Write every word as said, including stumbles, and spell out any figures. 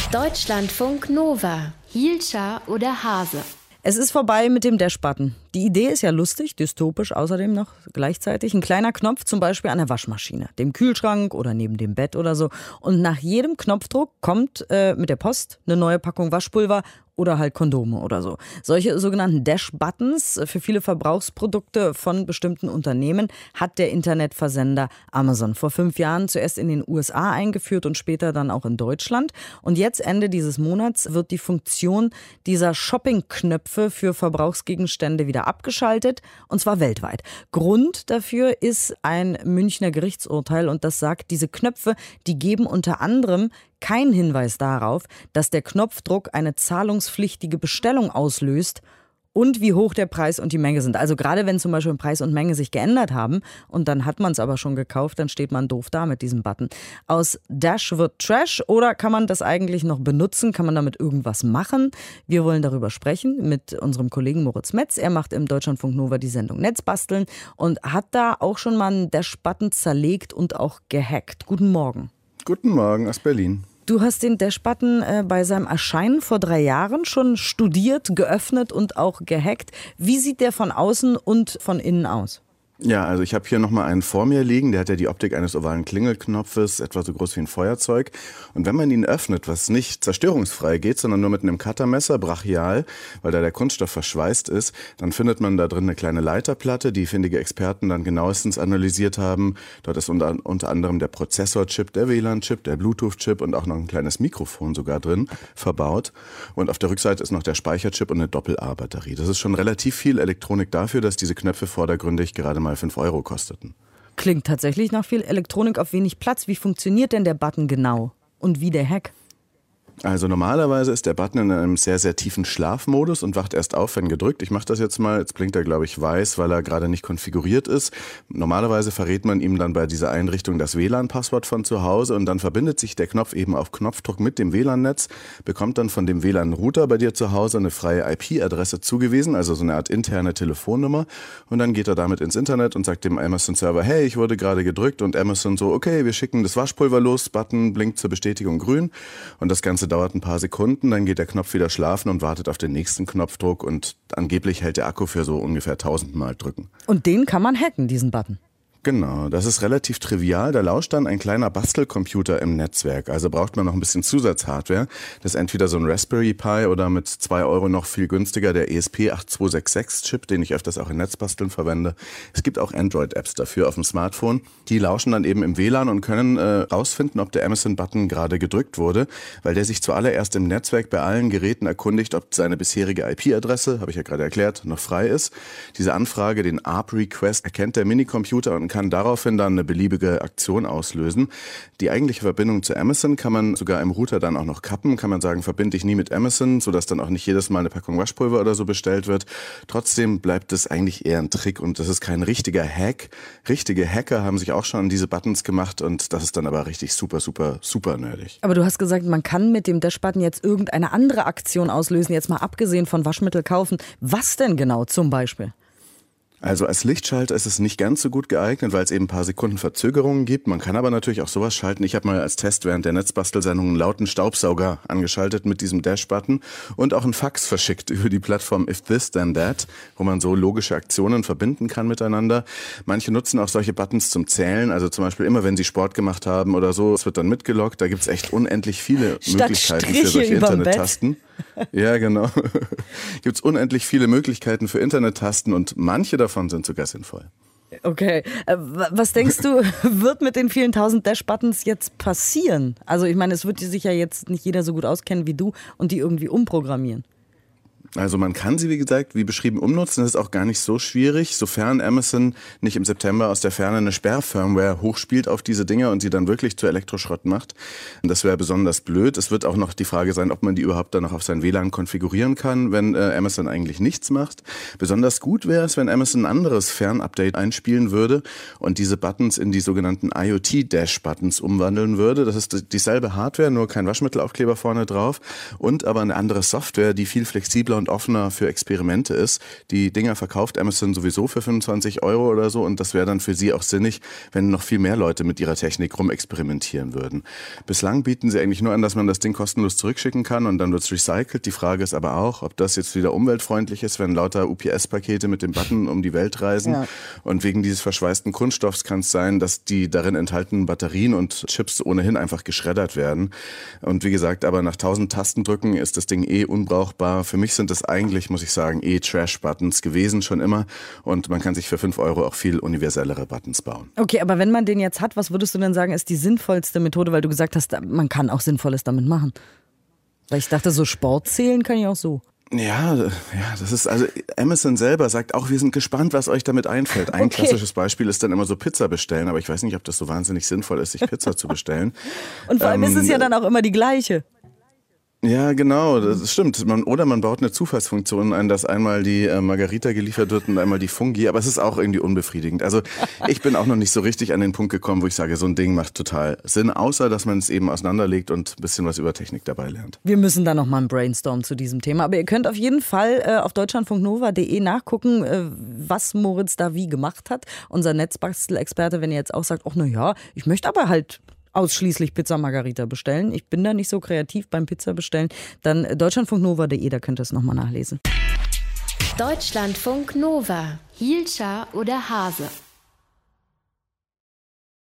Deutschlandfunk Nova. Hielscher oder Hase? Es ist vorbei mit dem Dash-Button. Die Idee ist ja lustig, dystopisch außerdem noch gleichzeitig. Ein kleiner Knopf zum Beispiel an der Waschmaschine, dem Kühlschrank oder neben dem Bett oder so. Und nach jedem Knopfdruck kommt äh, mit der Post eine neue Packung Waschpulver oder halt Kondome oder so. Solche sogenannten Dash-Buttons für viele Verbrauchsprodukte von bestimmten Unternehmen hat der Internetversender Amazon vor fünf Jahren zuerst in den U S A eingeführt und später dann auch in Deutschland. Und jetzt Ende dieses Monats wird die Funktion dieser Shopping-Knöpfe für Verbrauchsgegenstände wieder abgeschaltet, und zwar weltweit. Grund dafür ist ein Münchner Gerichtsurteil, und das sagt, diese Knöpfe, die geben unter anderem keinen Hinweis darauf, dass der Knopfdruck eine zahlungspflichtige Bestellung auslöst und wie hoch der Preis und die Menge sind. Also gerade wenn zum Beispiel Preis und Menge sich geändert haben und dann hat man es aber schon gekauft, dann steht man doof da mit diesem Button. Aus Dash wird Trash, oder kann man das eigentlich noch benutzen? Kann man damit irgendwas machen? Wir wollen darüber sprechen mit unserem Kollegen Moritz Metz. Er macht im Deutschlandfunk Nova die Sendung Netzbasteln und hat da auch schon mal einen Dash-Button zerlegt und auch gehackt. Guten Morgen. Guten Morgen aus Berlin. Du hast den Dash-Button äh, bei seinem Erscheinen vor drei Jahren schon studiert, geöffnet und auch gehackt. Wie sieht der von außen und von innen aus? Ja, also ich habe hier nochmal einen vor mir liegen, der hat ja die Optik eines ovalen Klingelknopfes, etwa so groß wie ein Feuerzeug. Und wenn man ihn öffnet, was nicht zerstörungsfrei geht, sondern nur mit einem Cuttermesser, brachial, weil da der Kunststoff verschweißt ist, dann findet man da drin eine kleine Leiterplatte, die findige Experten dann genauestens analysiert haben. Dort ist unter, unter anderem der Prozessorchip, der W L A N-Chip, der Bluetooth-Chip und auch noch ein kleines Mikrofon sogar drin verbaut. Und auf der Rückseite ist noch der Speicherchip und eine Doppel-A-Batterie. Das ist schon relativ viel Elektronik dafür, dass diese Knöpfe vordergründig gerade mal fünf Euro kosteten. Klingt tatsächlich nach viel Elektronik auf wenig Platz. Wie funktioniert denn der Button genau? Und wie der Hack? Also normalerweise ist der Button in einem sehr, sehr tiefen Schlafmodus und wacht erst auf, wenn gedrückt. Ich mache das jetzt mal. Jetzt blinkt er, glaube ich, weiß, weil er gerade nicht konfiguriert ist. Normalerweise verrät man ihm dann bei dieser Einrichtung das W L A N-Passwort von zu Hause und dann verbindet sich der Knopf eben auf Knopfdruck mit dem W L A N-Netz, bekommt dann von dem W L A N-Router bei dir zu Hause eine freie I P-Adresse zugewiesen, also so eine Art interne Telefonnummer, und dann geht er damit ins Internet und sagt dem Amazon-Server, hey, ich wurde gerade gedrückt, und Amazon so, okay, wir schicken das Waschpulver los, Button blinkt zur Bestätigung grün, und das Ganze dauert ein paar Sekunden, dann geht der Knopf wieder schlafen und wartet auf den nächsten Knopfdruck, und angeblich hält der Akku für so ungefähr tausend Mal drücken. Und den kann man hacken, diesen Button? Genau, das ist relativ trivial. Da lauscht dann ein kleiner Bastelcomputer im Netzwerk. Also braucht man noch ein bisschen Zusatzhardware. Das ist entweder so ein Raspberry Pi oder mit zwei Euro noch viel günstiger der E S P acht zwei sechs sechs Chip, den ich öfters auch in Netzbasteln verwende. Es gibt auch Android-Apps dafür auf dem Smartphone. Die lauschen dann eben im W L A N und können äh, rausfinden, ob der Amazon-Button gerade gedrückt wurde, weil der sich zuallererst im Netzwerk bei allen Geräten erkundigt, ob seine bisherige I P-Adresse, habe ich ja gerade erklärt, noch frei ist. Diese Anfrage, den A R P-Request, erkennt der Minicomputer und kann daraufhin dann eine beliebige Aktion auslösen. Die eigentliche Verbindung zu Amazon kann man sogar im Router dann auch noch kappen. Kann man sagen, verbinde ich nie mit Amazon, sodass dann auch nicht jedes Mal eine Packung Waschpulver oder so bestellt wird. Trotzdem bleibt es eigentlich eher ein Trick und das ist kein richtiger Hack. Richtige Hacker haben sich auch schon an diese Buttons gemacht und das ist dann aber richtig super, super, super nerdig. Aber du hast gesagt, man kann mit dem Dash-Button jetzt irgendeine andere Aktion auslösen, jetzt mal abgesehen von Waschmittel kaufen. Was denn genau zum Beispiel? Also als Lichtschalter ist es nicht ganz so gut geeignet, weil es eben ein paar Sekunden Verzögerungen gibt. Man kann aber natürlich auch sowas schalten. Ich habe mal als Test während der Netzbastelsendung einen lauten Staubsauger angeschaltet mit diesem Dash-Button und auch einen Fax verschickt über die Plattform If This Then That, wo man so logische Aktionen verbinden kann miteinander. Manche nutzen auch solche Buttons zum Zählen, also zum Beispiel immer, wenn sie Sport gemacht haben oder so, es wird dann mitgeloggt. Da gibt es echt unendlich viele Statt Möglichkeiten Striche für solche Internet-Tasten. Ja, genau. Gibt es unendlich viele Möglichkeiten für Internet-Tasten und manche davon sind sogar sinnvoll. Okay. Was denkst du, wird mit den vielen tausend Dash-Buttons jetzt passieren? Also ich meine, es wird sich ja jetzt nicht jeder so gut auskennen wie du und die irgendwie umprogrammieren. Also man kann sie, wie gesagt, wie beschrieben, umnutzen. Das ist auch gar nicht so schwierig, sofern Amazon nicht im September aus der Ferne eine Sperrfirmware hochspielt auf diese Dinger und sie dann wirklich zu Elektroschrott macht. Das wäre besonders blöd. Es wird auch noch die Frage sein, ob man die überhaupt dann noch auf sein W L A N konfigurieren kann, wenn äh, Amazon eigentlich nichts macht. Besonders gut wäre es, wenn Amazon ein anderes Fernupdate einspielen würde und diese Buttons in die sogenannten IoT-Dash-Buttons umwandeln würde. Das ist dieselbe Hardware, nur kein Waschmittelaufkleber vorne drauf und aber eine andere Software, die viel flexibler und und offener für Experimente ist. Die Dinger verkauft Amazon sowieso für fünfundzwanzig Euro oder so und das wäre dann für sie auch sinnig, wenn noch viel mehr Leute mit ihrer Technik rumexperimentieren würden. Bislang bieten sie eigentlich nur an, dass man das Ding kostenlos zurückschicken kann und dann wird es recycelt. Die Frage ist aber auch, ob das jetzt wieder umweltfreundlich ist, wenn lauter U P S-Pakete mit dem Button um die Welt reisen. Ja. Und wegen dieses verschweißten Kunststoffs kann es sein, dass die darin enthaltenen Batterien und Chips ohnehin einfach geschreddert werden. Und wie gesagt, aber nach tausend Tastendrücken ist das Ding eh unbrauchbar. Für mich sind das eigentlich, muss ich sagen, eh Trash-Buttons gewesen schon immer. Und man kann sich für fünf Euro auch viel universellere Buttons bauen. Okay, aber wenn man den jetzt hat, was würdest du denn sagen, ist die sinnvollste Methode? Weil du gesagt hast, man kann auch Sinnvolles damit machen. Weil ich dachte, so Sport zählen kann ich auch so. Ja, ja, das ist, also Amazon selber sagt auch, wir sind gespannt, was euch damit einfällt. Ein okay. klassisches Beispiel ist dann immer so Pizza bestellen, aber ich weiß nicht, ob das so wahnsinnig sinnvoll ist, sich Pizza zu bestellen. Und vor allem ähm, ist es ja dann auch immer die gleiche. Ja, genau, das stimmt. Man, oder man baut eine Zufallsfunktion ein, dass einmal die äh, Margarita geliefert wird und einmal die Fungi, aber es ist auch irgendwie unbefriedigend. Also ich bin auch noch nicht so richtig an den Punkt gekommen, wo ich sage, so ein Ding macht total Sinn, außer dass man es eben auseinanderlegt und ein bisschen was über Technik dabei lernt. Wir müssen da nochmal einen Brainstorm zu diesem Thema, aber ihr könnt auf jeden Fall äh, auf deutschlandfunknova punkt de nachgucken, äh, was Moritz da wie gemacht hat. Unser Netzbastel-Experte, wenn ihr jetzt auch sagt, ach na ja, ich möchte aber halt ausschließlich Pizza Margarita bestellen. Ich bin da nicht so kreativ beim Pizza bestellen. Dann deutschlandfunknova punkt de, da könnt ihr es nochmal nachlesen. Deutschlandfunk Nova. Hielscher oder Hase?